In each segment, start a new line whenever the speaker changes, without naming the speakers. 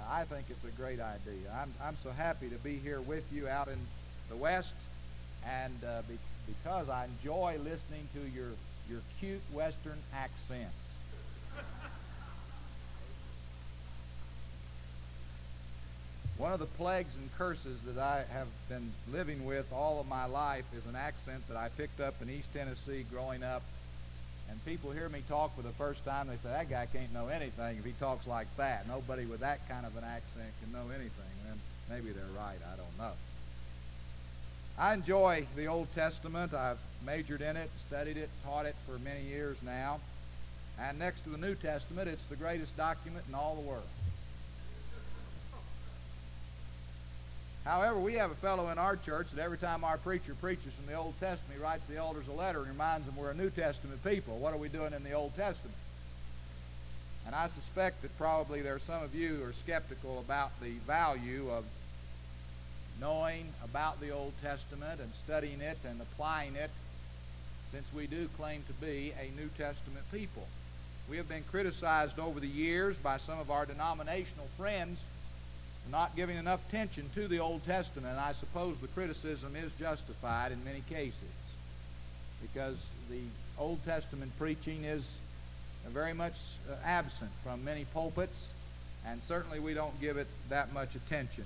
I think it's a great idea. I'm so happy to be here with you out in the West, and because I enjoy listening to your cute Western accents. One of the plagues and curses that I have been living with all of my life is an accent that I picked up in East Tennessee growing up. And people hear me talk for the first time, they say, that guy can't know anything if he talks like that. Nobody with that kind of an accent can know anything. And maybe they're right, I don't know. I enjoy the Old Testament. I've majored in it, studied it, taught it for many years now. And next to the New Testament, it's the greatest document in all the world. However, we have a fellow in our church that every time our preacher preaches from the Old Testament, he writes the elders a letter and reminds them we're a New Testament people. What are we doing in the Old Testament? And I suspect that probably there are some of you who are skeptical about the value of knowing about the Old Testament and studying it and applying it, since we do claim to be a New Testament people. We have been criticized over the years by some of our denominational friends not giving enough attention to the Old Testament, and I suppose the criticism is justified in many cases, because the Old Testament preaching is very much absent from many pulpits, and certainly we don't give it that much attention.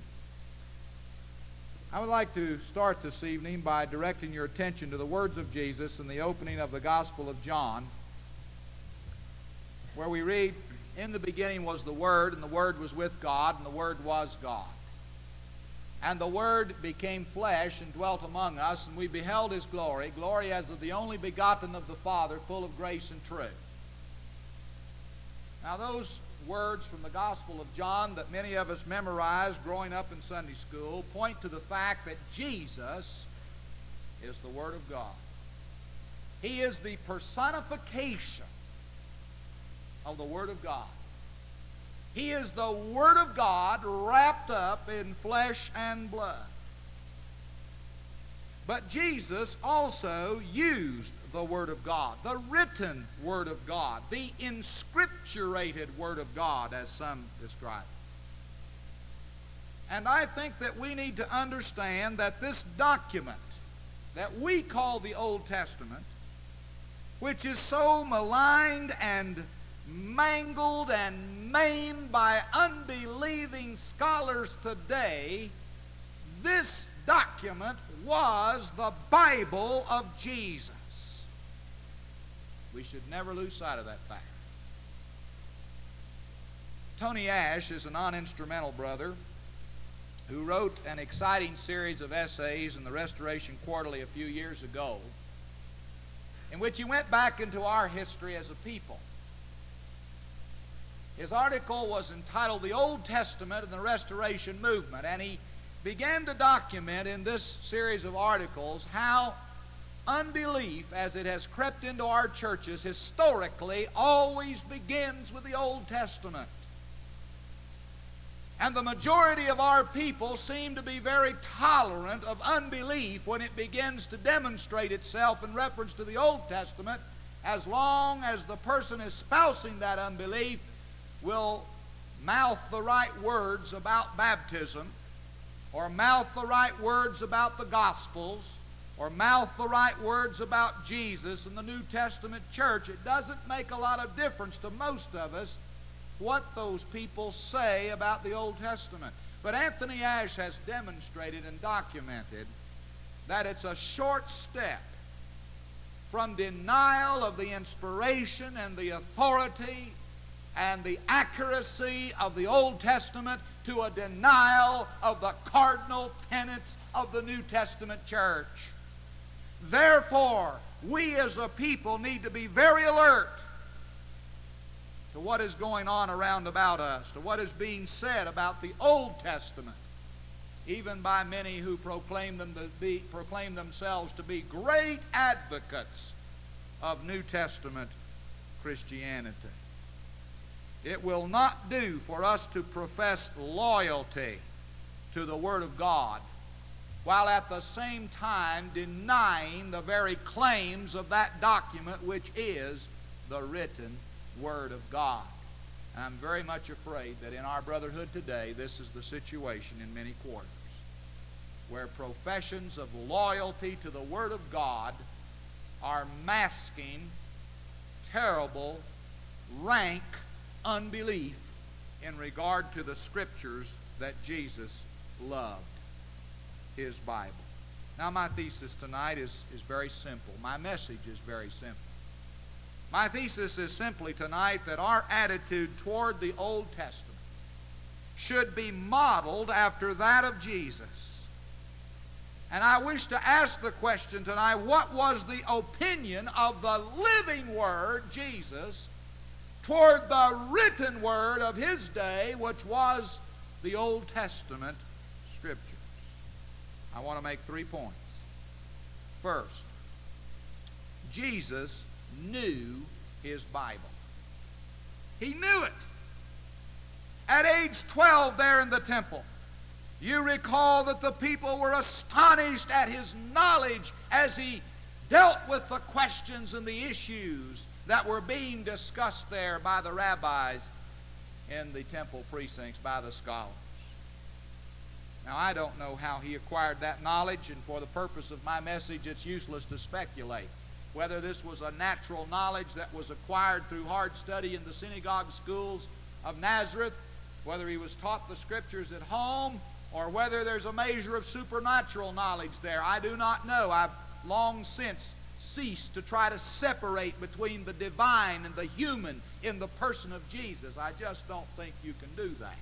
I would like to start this evening by directing your attention to the words of Jesus in the opening of the Gospel of John, where we read, "In the beginning was the Word, and the Word was with God, and the Word was God. And the Word became flesh and dwelt among us, and we beheld His glory, glory as of the only begotten of the Father, full of grace and truth." Now those words from the Gospel of John that many of us memorized growing up in Sunday school point to the fact that Jesus is the Word of God. He is the personification of the Word of God. He is the Word of God wrapped up in flesh and blood. But Jesus also used the Word of God, the written Word of God, the inscripturated Word of God, as some describe it. And I think that we need to understand that this document that we call the Old Testament, which is so maligned and mangled and maimed by unbelieving scholars today, this document was the Bible of Jesus. We should never lose sight of that fact. Tony Ash is a non-instrumental brother who wrote an exciting series of essays in the Restoration Quarterly a few years ago, in which he went back into our history as a people. His article was entitled "The Old Testament and the Restoration Movement," and he began to document in this series of articles how unbelief, as it has crept into our churches, historically always begins with the Old Testament. And the majority of our people seem to be very tolerant of unbelief when it begins to demonstrate itself in reference to the Old Testament, as long as the person espousing that unbelief will mouth the right words about baptism, or mouth the right words about the Gospels, or mouth the right words about Jesus and the New Testament church. It doesn't make a lot of difference to most of us what those people say about the Old Testament. But Anthony Ash has demonstrated and documented that it's a short step from denial of the inspiration and the authority and the accuracy of the Old Testament to a denial of the cardinal tenets of the New Testament church. Therefore, we as a people need to be very alert to what is going on around about us, to what is being said about the Old Testament, even by many who proclaim themselves to be great advocates of New Testament Christianity. It will not do for us to profess loyalty to the Word of God while at the same time denying the very claims of that document, which is the written Word of God. And I'm very much afraid that in our brotherhood today, this is the situation in many quarters, where professions of loyalty to the Word of God are masking terrible, rank unbelief in regard to the Scriptures that Jesus loved, His Bible. Now, my thesis tonight is very simple. My message is very simple. My thesis is simply tonight that our attitude toward the Old Testament should be modeled after that of Jesus. And I wish to ask the question tonight, what was the opinion of the living Word, Jesus, toward the written Word of His day, which was the Old Testament Scriptures? I want to make 3 points. First, Jesus knew His Bible. He knew it. At age 12 there in the temple, you recall that the people were astonished at His knowledge as He dealt with the questions and the issues that were being discussed there by the rabbis in the temple precincts, by the scholars. Now, I don't know how He acquired that knowledge, and for the purpose of my message, it's useless to speculate whether this was a natural knowledge that was acquired through hard study in the synagogue schools of Nazareth, whether He was taught the Scriptures at home, or whether there's a measure of supernatural knowledge there. I do not know. I've long since ceased to try to separate between the divine and the human in the person of Jesus. I just don't think you can do that.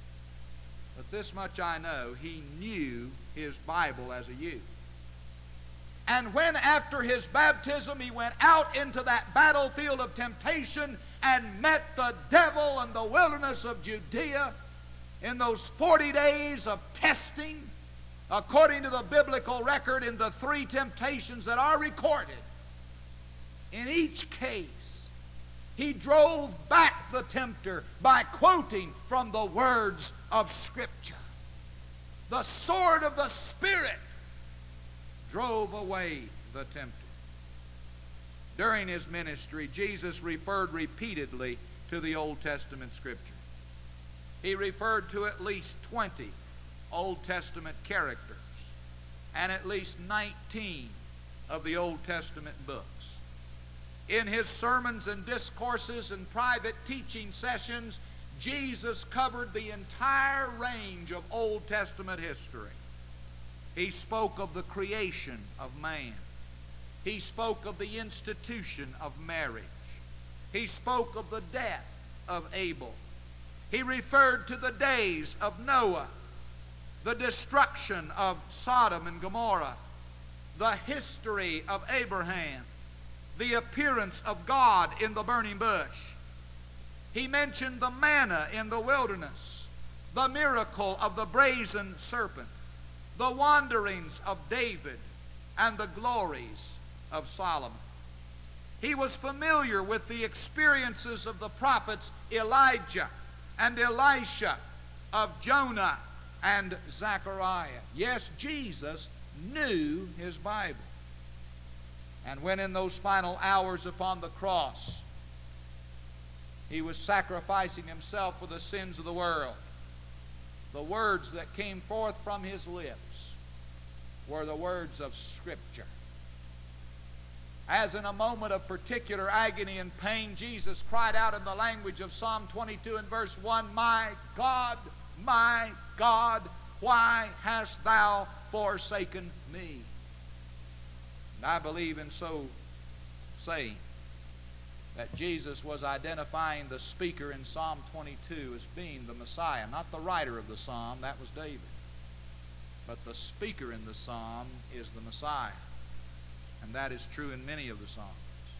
But this much I know, He knew His Bible as a youth. And when after His baptism He went out into that battlefield of temptation and met the devil in the wilderness of Judea, in those 40 days of testing, according to the biblical record, in the 3 temptations that are recorded, in each case, He drove back the tempter by quoting from the words of Scripture. The sword of the Spirit drove away the tempter. During His ministry, Jesus referred repeatedly to the Old Testament Scripture. He referred to at least 20 Old Testament characters and at least 19 of the Old Testament books. In His sermons and discourses and private teaching sessions, Jesus covered the entire range of Old Testament history. He spoke of the creation of man. He spoke of the institution of marriage. He spoke of the death of Abel. He referred to the days of Noah, the destruction of Sodom and Gomorrah, the history of Abraham, the appearance of God in the burning bush. He mentioned the manna in the wilderness, the miracle of the brazen serpent, the wanderings of David, and the glories of Solomon. He was familiar with the experiences of the prophets Elijah and Elisha, of Jonah and Zechariah. Yes, Jesus knew His Bible. And when in those final hours upon the cross, He was sacrificing Himself for the sins of the world, the words that came forth from His lips were the words of Scripture. As in a moment of particular agony and pain, Jesus cried out in the language of Psalm 22 and verse 1, my God, why hast Thou forsaken me?" And I believe in so saying that Jesus was identifying the speaker in Psalm 22 as being the Messiah, not the writer of the psalm, that was David. But the speaker in the psalm is the Messiah. And that is true in many of the Psalms.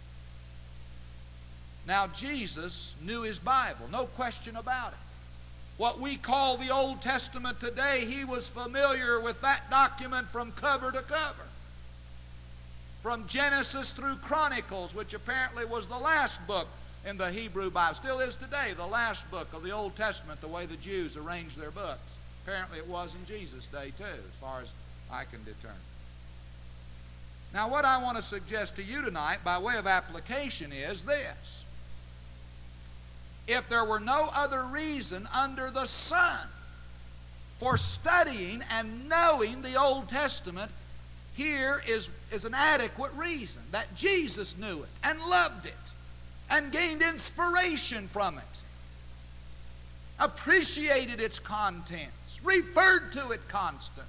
Now, Jesus knew His Bible, no question about it. What we call the Old Testament today, He was familiar with that document from cover to cover. From Genesis through Chronicles, which apparently was the last book in the Hebrew Bible, still is today, the last book of the Old Testament, the way the Jews arranged their books. Apparently it was in Jesus' day too, as far as I can determine. Now, what I want to suggest to you tonight by way of application is this. if there were no other reason under the sun for studying and knowing the Old Testament, here is an adequate reason, that Jesus knew it and loved it and gained inspiration from it, appreciated its contents, referred to it constantly.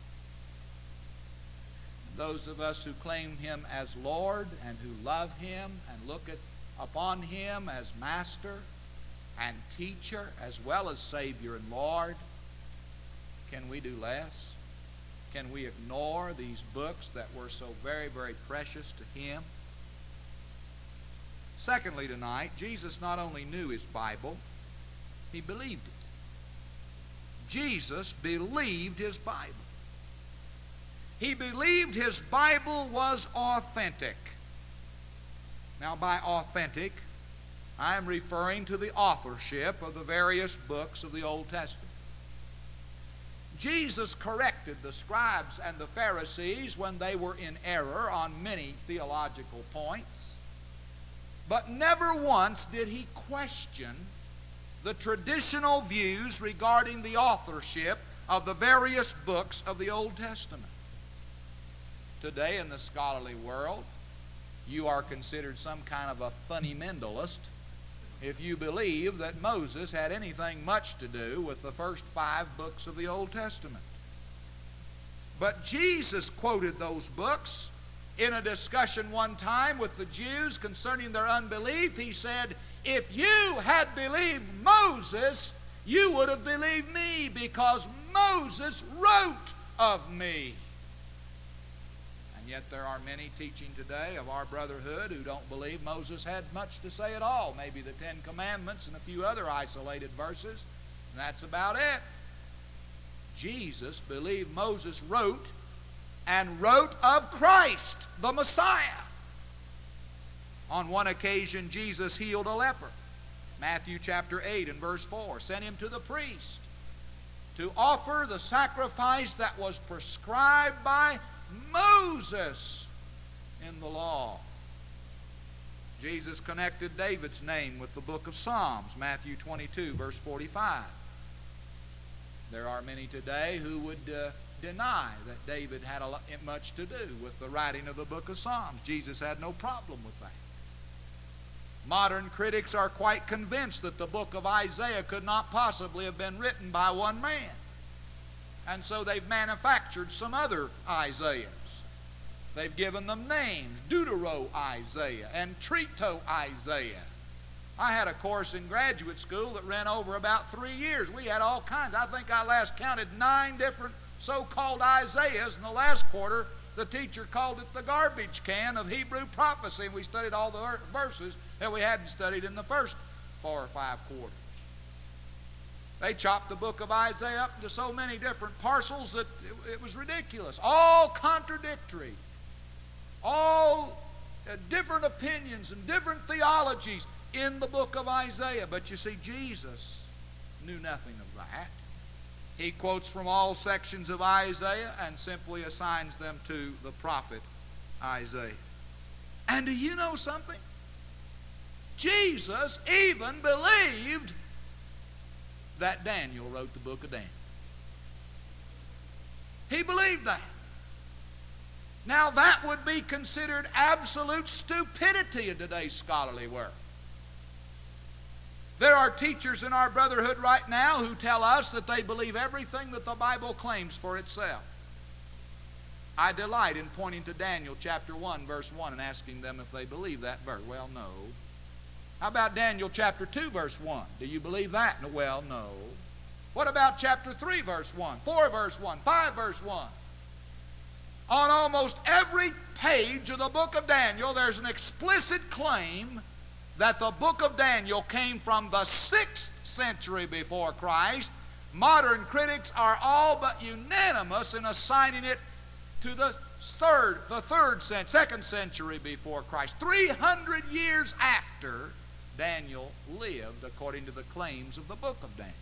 Those of us who claim Him as Lord and who love Him and look upon Him as Master and Teacher as well as Savior and Lord, can we do less? Can we ignore these books that were so very, very precious to Him? Secondly tonight, Jesus not only knew His Bible, He believed it. Jesus believed His Bible. He believed His Bible was authentic. Now, by authentic, I am referring to the authorship of the various books of the Old Testament. Jesus corrected the scribes and the Pharisees when they were in error on many theological points, but never once did He question the traditional views regarding the authorship of the various books of the Old Testament. Today in the scholarly world, you are considered some kind of a fundamentalist if you believe that Moses had anything much to do with the first 5 books of the Old Testament. But Jesus quoted those books in a discussion one time with the Jews concerning their unbelief. He said, "If you had believed Moses, you would have believed me, because Moses wrote of me." And yet there are many teaching today of our brotherhood who don't believe Moses had much to say at all. Maybe the 10 Commandments and a few other isolated verses, and that's about it. Jesus believed Moses wrote, and wrote of Christ, the Messiah. On one occasion, Jesus healed a leper. Matthew chapter 8 and verse 4, sent him to the priest to offer the sacrifice that was prescribed by Moses in the law. Jesus connected David's name with the book of Psalms, Matthew 22, verse 45. There are many today who would deny that David had much to do with the writing of the book of Psalms. Jesus had no problem with that. Modern critics are quite convinced that the book of Isaiah could not possibly have been written by one man. And so they've manufactured some other Isaiahs. They've given them names, Deutero-Isaiah and Trito-Isaiah. I had a course in graduate school that ran over about 3 years. We had all kinds. I think I last counted 9 different so-called Isaiahs. In the last quarter, the teacher called it the garbage can of Hebrew prophecy, and we studied all the verses that we hadn't studied in the first 4 or 5 quarters. They chopped the book of Isaiah up into so many different parcels that it was ridiculous. All contradictory. All different opinions and different theologies in the book of Isaiah. But you see, Jesus knew nothing of that. He quotes from all sections of Isaiah and simply assigns them to the prophet Isaiah. And do you know something? Jesus even believed that Daniel wrote the book of Daniel. He believed that. Now that would be considered absolute stupidity in today's scholarly world. There are teachers in our brotherhood right now who tell us that they believe everything that the Bible claims for itself. I delight in pointing to Daniel chapter 1, verse 1 and asking them if they believe that verse. Well, no. How about Daniel chapter 2, verse 1? Do you believe that? Well, no. What about chapter 3, verse 1, 4, verse 1, 5, verse 1? On almost every page of the book of Daniel, there's an explicit claim that the book of Daniel came from the 6th century before Christ. Modern critics are all but unanimous in assigning it to the 2nd century before Christ, 300 years after Daniel lived, according to the claims of the book of Daniel.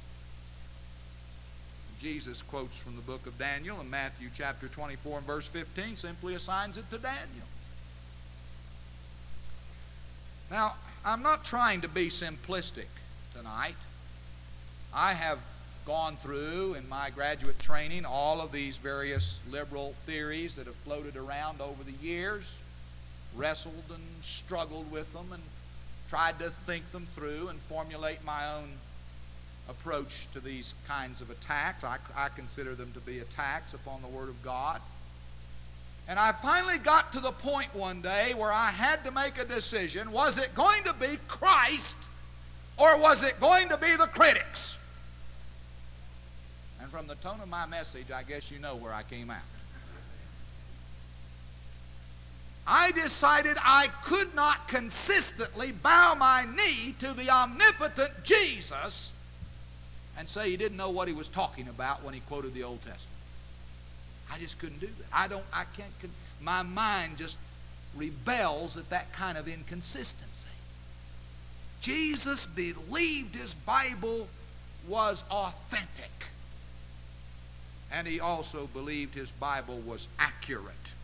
Jesus quotes from the book of Daniel in Matthew chapter 24 and verse 15, simply assigns it to Daniel. Now, I'm not trying to be simplistic tonight. I have gone through in my graduate training all of these various liberal theories that have floated around over the years, wrestled and struggled with them and tried to think them through and formulate my own approach to these kinds of attacks. I consider them to be attacks upon the Word of God. And I finally got to the point one day where I had to make a decision. Was it going to be Christ or was it going to be the critics? And from the tone of my message, I guess you know where I came out. I decided I could not consistently bow my knee to the omnipotent Jesus and say he didn't know what he was talking about when he quoted the Old Testament. I just couldn't do that. My mind just rebels at that kind of inconsistency. Jesus believed his Bible was authentic. And he also believed his Bible was accurate.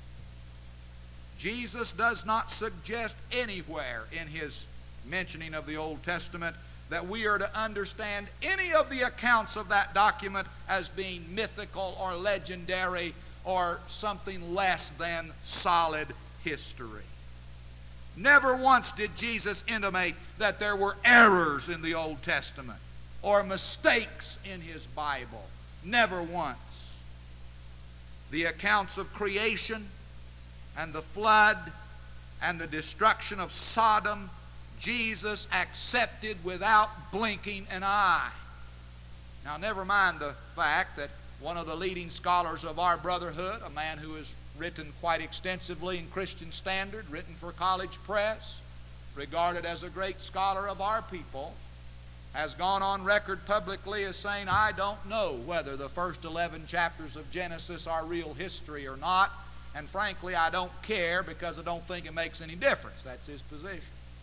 Jesus does not suggest anywhere in his mentioning of the Old Testament that we are to understand any of the accounts of that document as being mythical or legendary or something less than solid history. Never once did Jesus intimate that there were errors in the Old Testament or mistakes in his Bible. Never once. The accounts of creation and the flood and the destruction of Sodom, Jesus accepted without blinking an eye. Now, never mind the fact that one of the leading scholars of our brotherhood, a man who has written quite extensively in Christian Standard, written for college press, regarded as a great scholar of our people, has gone on record publicly as saying, I don't know whether the first 11 chapters of Genesis are real history or not, and frankly, I don't care because I don't think it makes any difference. That's his position.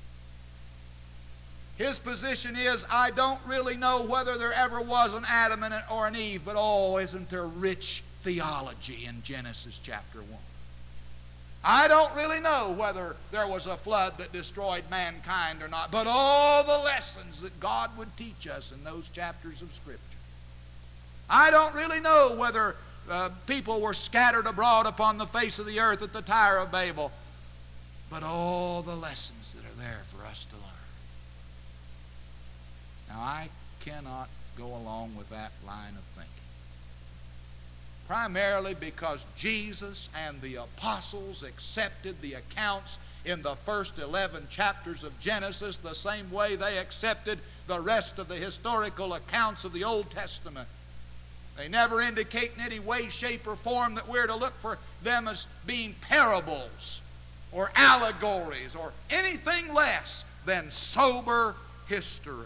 His position is, I don't really know whether there ever was an Adam or an Eve, but oh, isn't there rich theology in Genesis chapter 1? I don't really know whether there was a flood that destroyed mankind or not, but all the lessons that God would teach us in those chapters of Scripture. I don't really know whether people were scattered abroad upon the face of the earth at the Tower of Babel, but all the lessons that are there for us to learn. Now, I cannot go along with that line of thinking. Primarily because Jesus and the apostles accepted the accounts in the first 11 chapters of Genesis the same way they accepted the rest of the historical accounts of the Old Testament. They never indicate in any way, shape, or form that we're to look for them as being parables or allegories or anything less than sober history.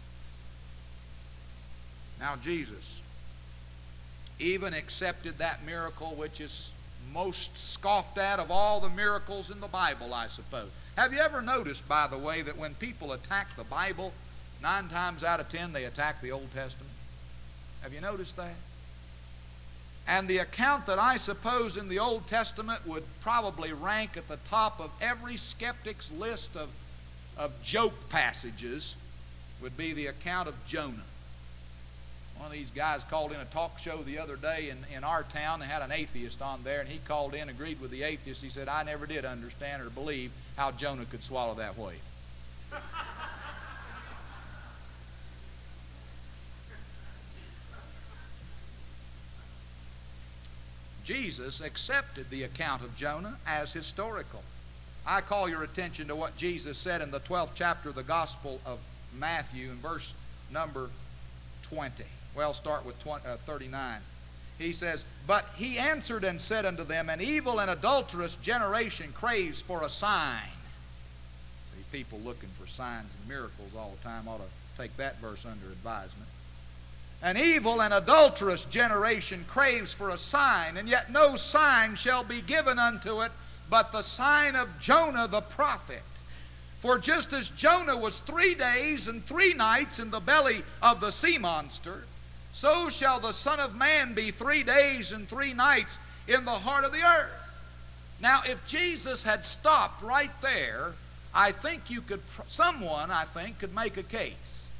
Now, Jesus even accepted that miracle which is most scoffed at of all the miracles in the Bible, I suppose. Have you ever noticed, by the way, that when people attack the Bible, 9 times out of 10 they attack the Old Testament? Have you noticed that? And the account that I suppose in the Old Testament would probably rank at the top of every skeptic's list of joke passages would be the account of Jonah. One of these guys called in a talk show the other day in our town. They had an atheist on there, and he called in, agreed with the atheist. He said, I never did understand or believe how Jonah could swallow that whale. Jesus accepted the account of Jonah as historical. I call your attention to what Jesus said in the 12th chapter of the Gospel of Matthew in verse number 20. Well, start with 39. He says, But he answered and said unto them, An evil and adulterous generation craves for a sign. These people looking for signs and miracles all the time ought to take that verse under advisement. An evil and adulterous generation craves for a sign, and yet no sign shall be given unto it, but the sign of Jonah the prophet. For just as Jonah was 3 days and 3 nights in the belly of the sea monster, so shall the Son of Man be 3 days and 3 nights in the heart of the earth. Now, if Jesus had stopped right there, I think someone could make a case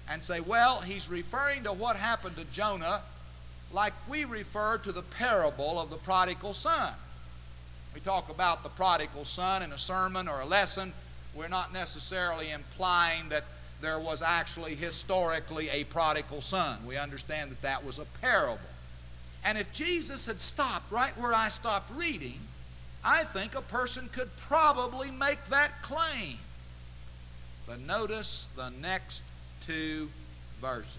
and say, well, he's referring to what happened to Jonah like we refer to the parable of the prodigal son. We talk about the prodigal son in a sermon or a lesson. We're not necessarily implying that there was actually historically a prodigal son. We understand that that was a parable. And if Jesus had stopped right where I stopped reading, I think a person could probably make that claim. But notice the next two verses.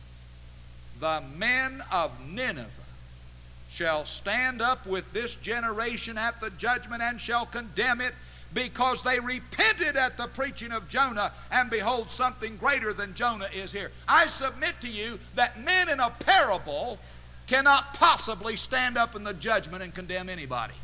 The men of Nineveh shall stand up with this generation at the judgment and shall condemn it, because they repented at the preaching of Jonah, and behold, something greater than Jonah is here. I submit to you that men in a parable cannot possibly stand up in the judgment and condemn anybody.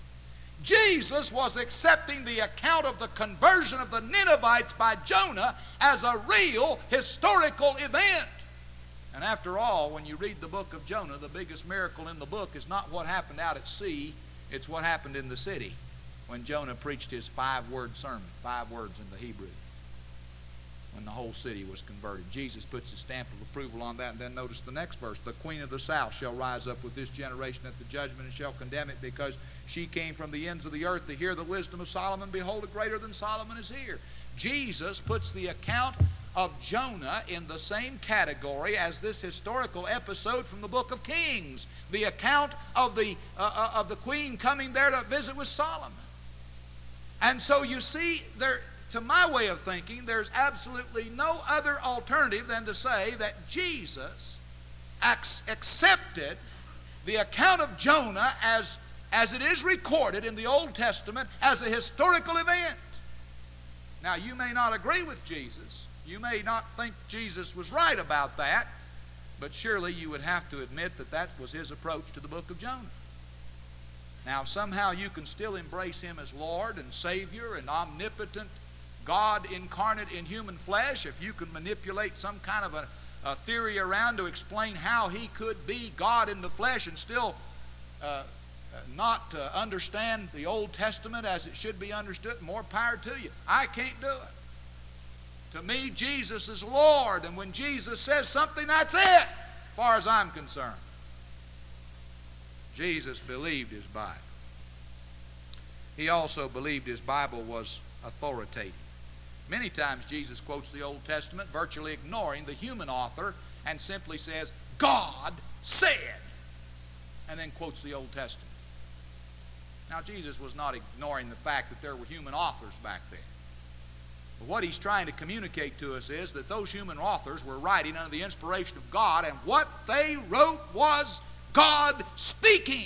Jesus was accepting the account of the conversion of the Ninevites by Jonah as a real historical event. And after all, when you read the book of Jonah, the biggest miracle in the book is not what happened out at sea, it's what happened in the city when Jonah preached his 5-word sermon, 5 words in the Hebrew, when the whole city was converted. Jesus puts his stamp of approval on that, and then notice the next verse. The queen of the south shall rise up with this generation at the judgment and shall condemn it, because she came from the ends of the earth to hear the wisdom of Solomon. Behold, a greater than Solomon is here. Jesus puts the account of Jonah in the same category as this historical episode from the book of Kings, the account of the queen coming there to visit with Solomon. And so you see, to my way of thinking, there's absolutely no other alternative than to say that Jesus accepted the account of Jonah as it is recorded in the Old Testament as a historical event. Now, you may not agree with Jesus. You may not think Jesus was right about that, but surely you would have to admit that that was his approach to the book of Jonah. Now, somehow you can still embrace him as Lord and Savior and omnipotent God incarnate in human flesh, if you can manipulate some kind of a theory around to explain how he could be God in the flesh and still not understand the Old Testament as it should be understood, more power to you. I can't do it. To me, Jesus is Lord, and when Jesus says something, that's it, as far as I'm concerned. Jesus believed his Bible. He also believed his Bible was authoritative. Many times Jesus quotes the Old Testament, virtually ignoring the human author, and simply says, God said, and then quotes the Old Testament. Now, Jesus was not ignoring the fact that there were human authors back then. But what he's trying to communicate to us is that those human authors were writing under the inspiration of God, and what they wrote was God speaking.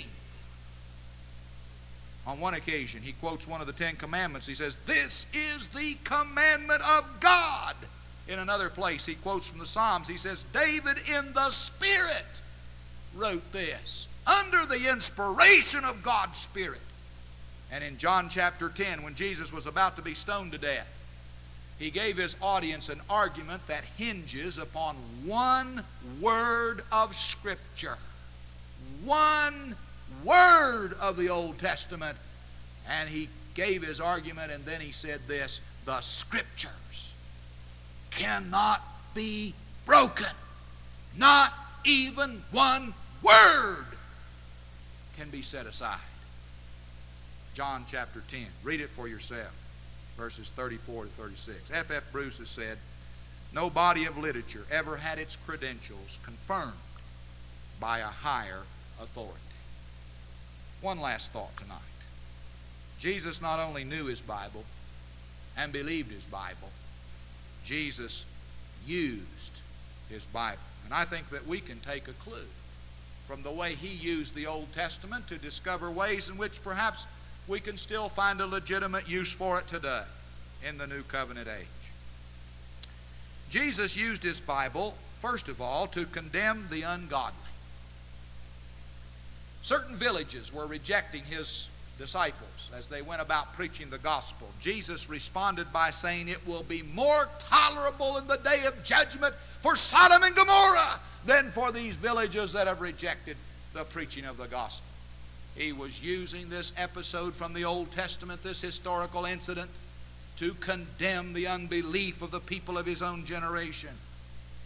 On one occasion, he quotes one of the 10 Commandments. He says, this is the commandment of God. In another place, he quotes from the Psalms. He says, David in the Spirit wrote this, under the inspiration of God's Spirit. And in John chapter 10, when Jesus was about to be stoned to death, he gave his audience an argument that hinges upon one word of Scripture. One word of the Old Testament. And he gave his argument, and then he said this, the Scriptures cannot be broken. Not even one word can be set aside. John chapter 10. Read it for yourself. Verses 34 to 36. F.F. Bruce has said, no body of literature ever had its credentials confirmed by a higher authority. One last thought tonight. Jesus not only knew his Bible and believed his Bible, Jesus used his Bible. And I think that we can take a clue from the way he used the Old Testament to discover ways in which perhaps we can still find a legitimate use for it today in the New Covenant age. Jesus used his Bible, first of all, to condemn the ungodly. Certain villages were rejecting his disciples as they went about preaching the gospel. Jesus responded by saying, it will be more tolerable in the day of judgment for Sodom and Gomorrah than for these villages that have rejected the preaching of the gospel. He was using this episode from the Old Testament, this historical incident, to condemn the unbelief of the people of his own generation.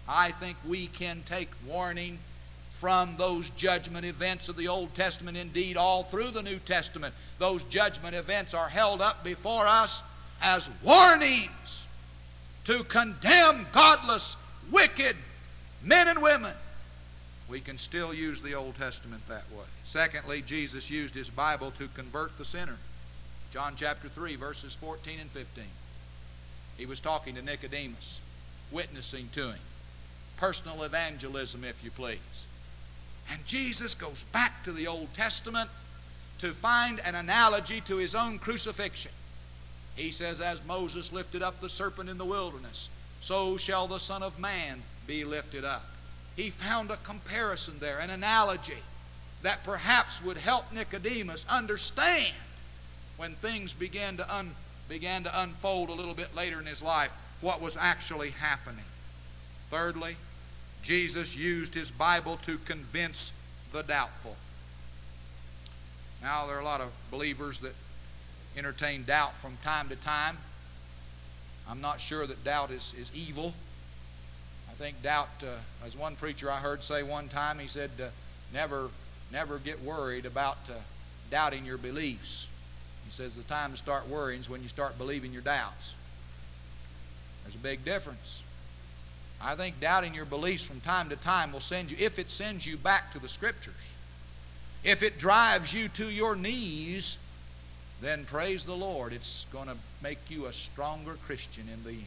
I think we can take warning from those judgment events of the Old Testament. Indeed, all through the New Testament, those judgment events are held up before us as warnings to condemn godless, wicked men and women. We can still use the Old Testament that way. Secondly, Jesus used His Bible to convert the sinner. John chapter 3, verses 14 and 15. He was talking to Nicodemus, witnessing to him. Personal evangelism, if you please. And Jesus goes back to the Old Testament to find an analogy to His own crucifixion. He says, as Moses lifted up the serpent in the wilderness, so shall the Son of Man be lifted up. He found a comparison there, an analogy that perhaps would help Nicodemus understand when things began to unfold a little bit later in his life what was actually happening. Thirdly, Jesus used His Bible to convince the doubtful. Now, there are a lot of believers that entertain doubt from time to time. I'm not sure that doubt is evil. I think doubt, as one preacher I heard say one time, he said, never get worried about doubting your beliefs. He says the time to start worrying is when you start believing your doubts. There's a big difference. I think doubting your beliefs from time to time will send you, if it sends you back to the Scriptures, if it drives you to your knees, then praise the Lord, it's going to make you a stronger Christian in the end.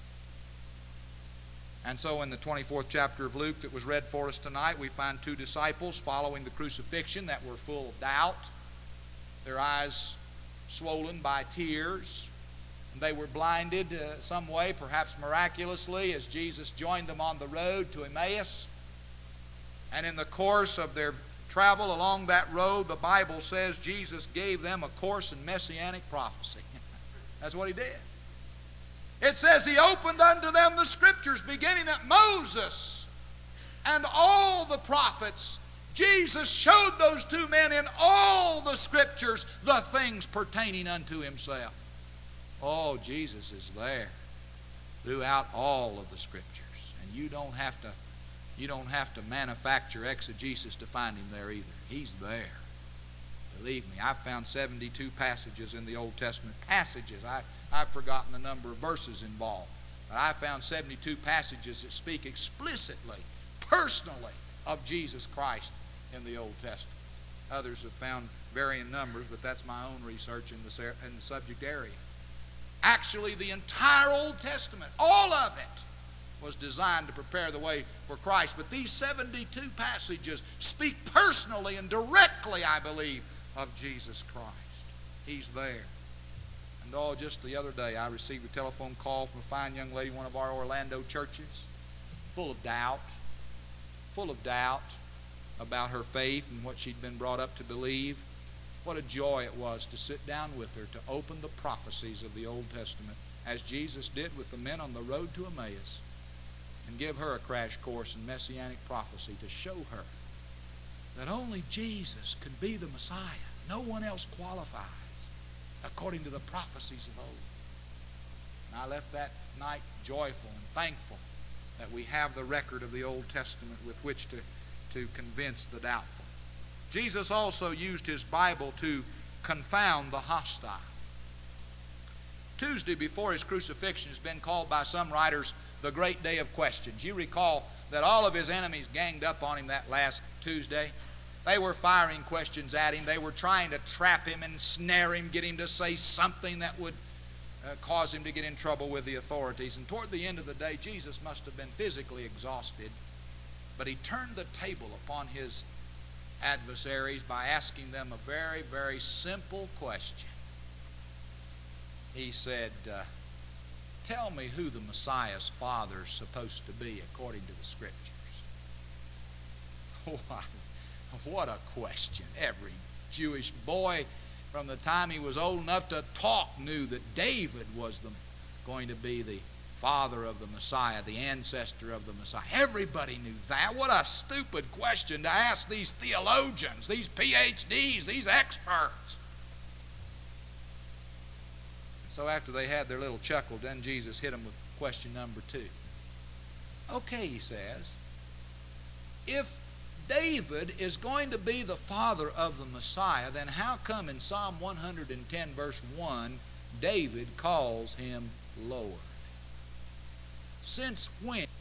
And so in the 24th chapter of Luke that was read for us tonight, we find two disciples following the crucifixion that were full of doubt, their eyes swollen by tears. They were blinded some way, perhaps miraculously, as Jesus joined them on the road to Emmaus. And in the course of their travel along that road, the Bible says Jesus gave them a course in messianic prophecy. That's what He did. It says He opened unto them the Scriptures, beginning at Moses and all the prophets. Jesus showed those two men in all the Scriptures the things pertaining unto Himself. Oh, Jesus is there throughout all of the Scriptures. And you don't have to manufacture exegesis to find Him there either. He's there. Believe me, I've found 72 passages in the Old Testament. Passages. I've forgotten the number of verses involved. But I found 72 passages that speak explicitly, personally, of Jesus Christ in the Old Testament. Others have found varying numbers, but that's my own research in the subject area. Actually, the entire Old Testament, all of it, was designed to prepare the way for Christ. But these 72 passages speak personally and directly, I believe, of Jesus Christ. He's there. And just the other day, I received a telephone call from a fine young lady in one of our Orlando churches, full of doubt about her faith and what she'd been brought up to believe. What a joy it was to sit down with her to open the prophecies of the Old Testament, as Jesus did with the men on the road to Emmaus, and give her a crash course in messianic prophecy to show her that only Jesus can be the Messiah. No one else qualifies according to the prophecies of old. And I left that night joyful and thankful that we have the record of the Old Testament with which to convince the doubtful. Jesus also used His Bible to confound the hostile. Tuesday before His crucifixion has been called by some writers the great day of questions. You recall that all of His enemies ganged up on Him that last Tuesday. They were firing questions at Him. They were trying to trap Him and snare Him, get Him to say something that would cause Him to get in trouble with the authorities. And toward the end of the day, Jesus must have been physically exhausted, but He turned the table upon His adversaries by asking them a very, very simple question. He said, tell me who the Messiah's father is supposed to be according to the Scriptures. What a question. Every Jewish boy from the time he was old enough to talk knew that David was going to be the father of the Messiah, the ancestor of the Messiah. Everybody knew that. What a stupid question to ask these theologians, these PhDs, these experts. So after they had their little chuckle, then Jesus hit them with question number 2. Okay, he says, if David is going to be the father of the Messiah, then how come in Psalm 110 verse 1, David calls him Lord? Since when